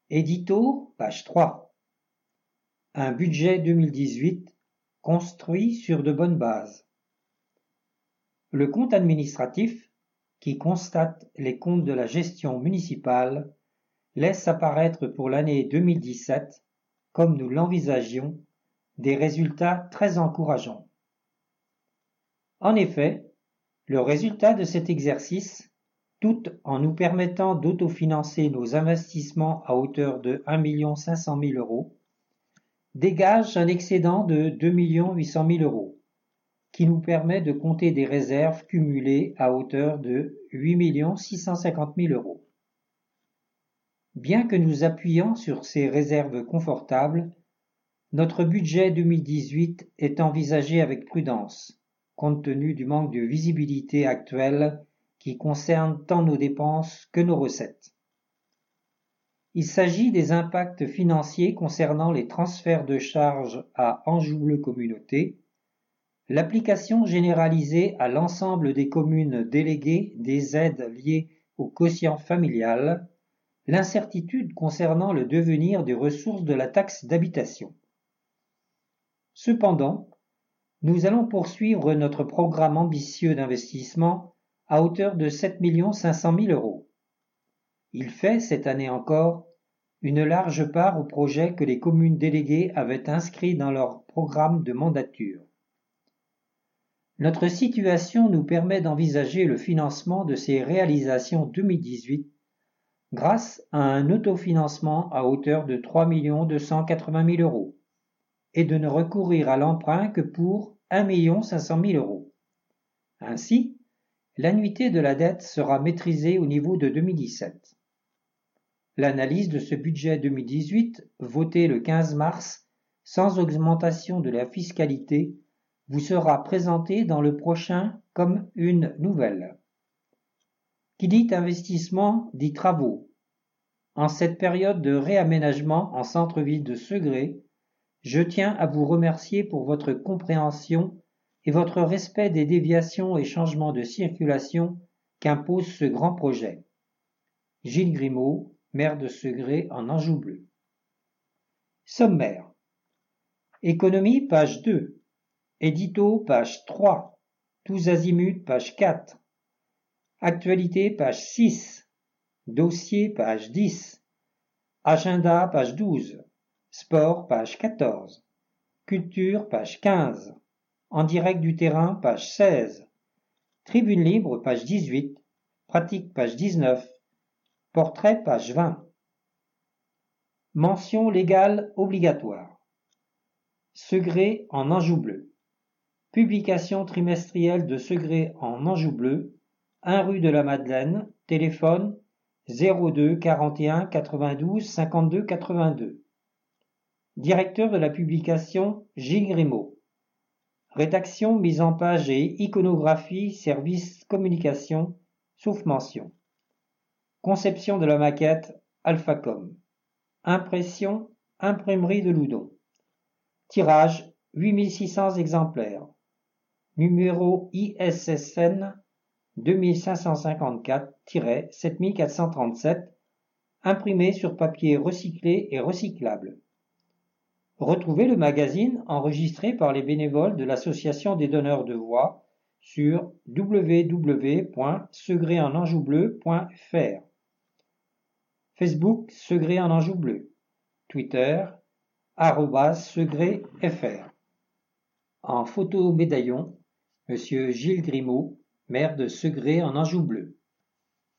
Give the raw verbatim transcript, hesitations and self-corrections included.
Édito, page trois. Un budget deux mille dix-huit construit sur de bonnes bases. Le compte administratif, qui constate les comptes de la gestion municipale, laisse apparaître pour l'année deux mille dix-sept, comme nous l'envisagions, des résultats très encourageants. En effet, le résultat de cet exercice, tout en nous permettant d'autofinancer nos investissements à hauteur de un million cinq cent mille euros, dégage un excédent de deux millions huit cent mille euros, qui nous permet de compter des réserves cumulées à hauteur de huit millions six cent cinquante mille euros. Bien que nous appuyant sur ces réserves confortables, notre budget deux mille dix-huit est envisagé avec prudence, compte tenu du manque de visibilité actuelle qui concerne tant nos dépenses que nos recettes. Il s'agit des impacts financiers concernant les transferts de charges à Anjou Bleu Communauté, l'application généralisée à l'ensemble des communes déléguées des aides liées au quotient familial, l'incertitude concernant le devenir des ressources de la taxe d'habitation. Cependant, nous allons poursuivre notre programme ambitieux d'investissement à hauteur de sept millions cinq cent mille euros. Il fait, cette année encore, une large part au projet que les communes déléguées avaient inscrit dans leur programme de mandature. Notre situation nous permet d'envisager le financement de ces réalisations deux mille dix-huit grâce à un autofinancement à hauteur de trois millions deux cent quatre-vingt mille euros et de ne recourir à l'emprunt que pour un million cinq cent mille euros. Ainsi, l'annuité de la dette sera maîtrisée au niveau de deux mille dix-sept. L'analyse de ce budget deux mille dix-huit, voté le quinze mars, sans augmentation de la fiscalité, vous sera présentée dans le prochain comme une nouvelle. Qui dit investissement dit travaux. En cette période de réaménagement en centre-ville de Segré, je tiens à vous remercier pour votre compréhension et votre respect des déviations et changements de circulation qu'impose ce grand projet. Gilles Grimaud, maire de Segré en Anjou Bleu. Sommaire. Économie, page deux. Édito, page trois. Tous azimuts, page quatre. Actualité, page six. Dossier, page dix. Agenda, page douze. Sport, page quatorze. Culture, page quinze. En direct du terrain, page seize. Tribune libre, page dix-huit. Pratique, page dix-neuf. Portrait, page vingt. Mention légale obligatoire. Segré en Anjou Bleu. Publication trimestrielle de Segré en Anjou Bleu, un rue de la Madeleine, téléphone zéro deux quarante et un quatre-vingt-douze cinquante-deux quatre-vingt-deux. Directeur de la publication Gilles Grimaud. Rédaction, mise en page et iconographie, service communication, sauf mention. Conception de la maquette, Alphacom. Impression, imprimerie de Loudon. Tirage, huit mille six cents exemplaires. Numéro I S S N deux cinq cent cinquante-quatre sept quatre cent trente-sept, imprimé sur papier recyclé et recyclable. Retrouvez le magazine enregistré par les bénévoles de l'Association des donneurs de voix sur w w w point segré en anjou bleu point f r. Facebook Segré en Anjou Bleu. Twitter arobase Segré F R. En photo médaillon, Monsieur Gilles Grimaud, maire de Segré en Anjou Bleu.